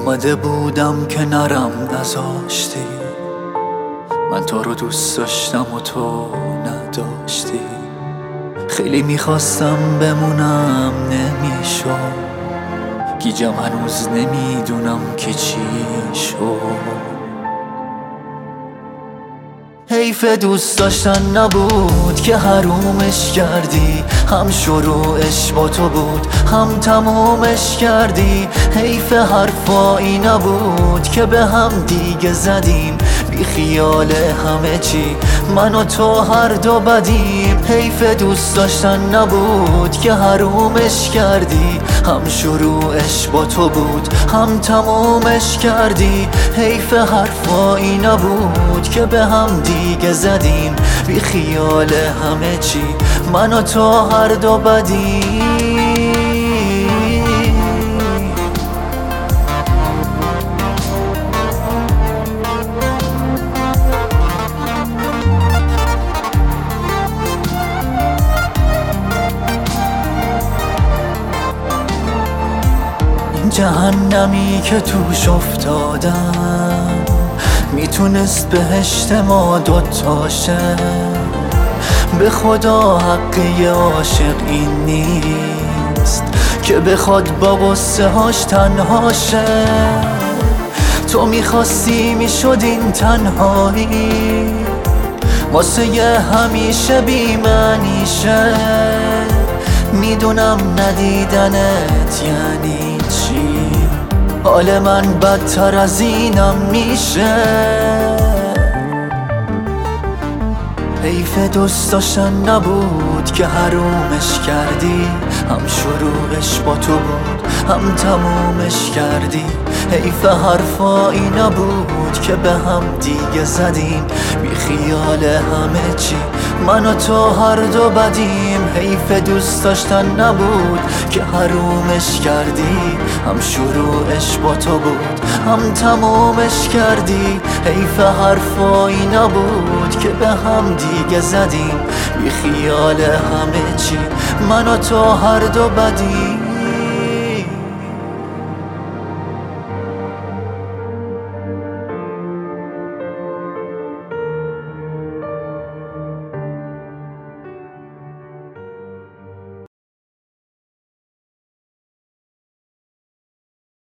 اومده بودم که نرم نذاشتی، من تو رو دوست داشتم و تو نداشتی. خیلی میخواستم بمونم نمیشد، گیجم هنوز نمیدونم که چی شد. حیف دوست داشتن نبود که حرومش کردی، هم شروعش با تو بود هم تمومش کردی. حیف حرفایی نبود که به هم دیگه زدیم، بی خیال همه چی من و تو هر دو بدیم. حیف دوست داشتن نبود که حرومش کردی، هم شروعش با تو بود هم تمومش کردی. حیف حرفایی نبود که به هم دیگه زدیم، بی خیال همه چی من و تو هر دو بدیم. جهنمی که توش افتادم میتونست بهشت ما دوتاشه. به خدا حق یه عاشق این نیست که بخواد با غصه هاش تنهاشه. تو میخواستی میشد این تنهایی واسه یه همیشه بی‌معنیشه. میدونم ندیدنت یعنی چی، حال من بدتر از اینم میشه. حیف دوست داشتن نبود که حرومش کردی، هم شروعش با تو بود هم تمومش کردی. حیف حرفایی نبود که به هم دیگه زدیم، بی خیال همه چی من و تو هر دو بدیم. حیف دوست داشتن نبود که حرومش کردی، هم شروعش با تو بود هم تمومش کردی. حیف حرفایی نبود که به هم دیگه زدیم، بی خیال همه چی من و تو هر دو بدیم.